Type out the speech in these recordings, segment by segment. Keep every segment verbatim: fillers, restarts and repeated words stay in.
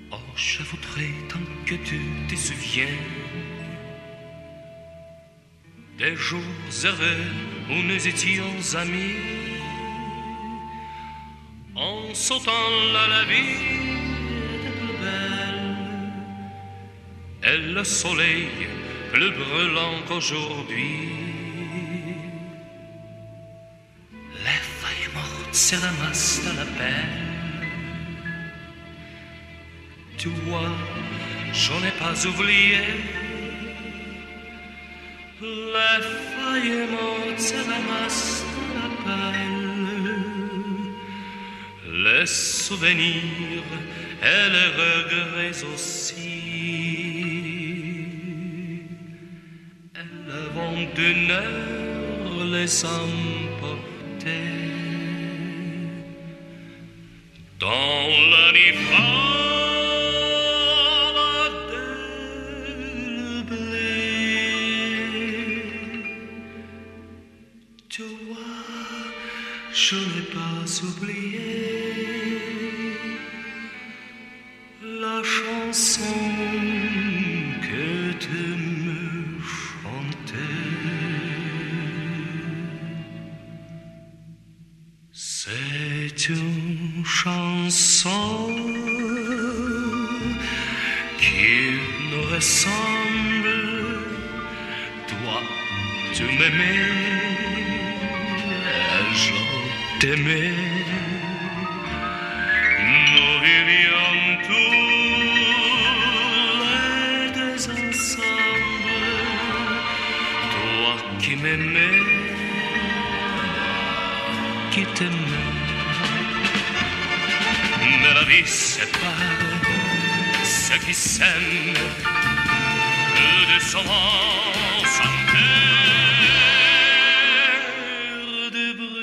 Oh, je voudrais tant que tu te souviens des jours heureux où nous étions amis, en sautant là la vie était plus belle, et le soleil plus brûlant qu'aujourd'hui. Les feuilles mortes se ramassent à la pelle. Tu vois, j'en ai pas oublié. Les feuilles mortes se ramassent à la pelle. Les souvenirs et les regrets aussi. Et le vent d'une heure les emportait dans la nuit froide de blé. Tu vois, je n'ai pas oublié la chanson que tu me chantais. C'est une chanson qui nous ressemble. Toi, tu m'aimais, je t'aimais. Nous vivions tous les deux ensemble. Toi qui m'aimais, qui t'aimais. Mais la vie sépare ceux qui s'aiment de son âme sans terre de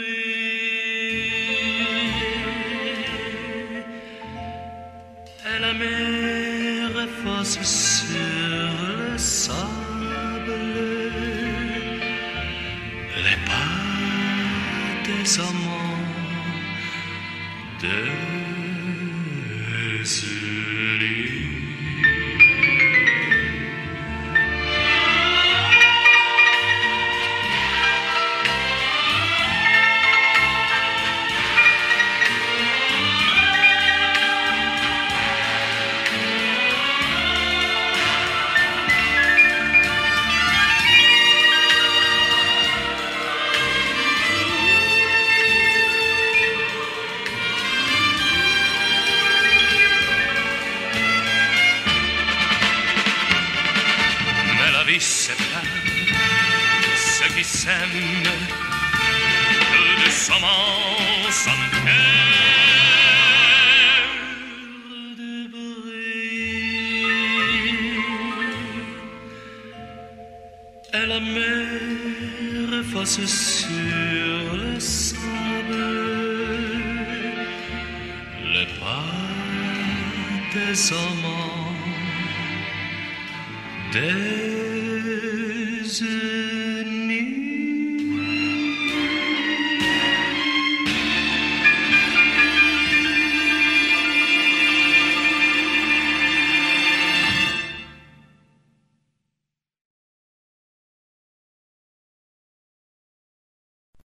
bruit. Et la mer efface sur le sable les pas des amants désunis. Sépare ceux qui s'aiment de son âme sans terre de bruit. Et la mer efface sur le sable les pas des amants des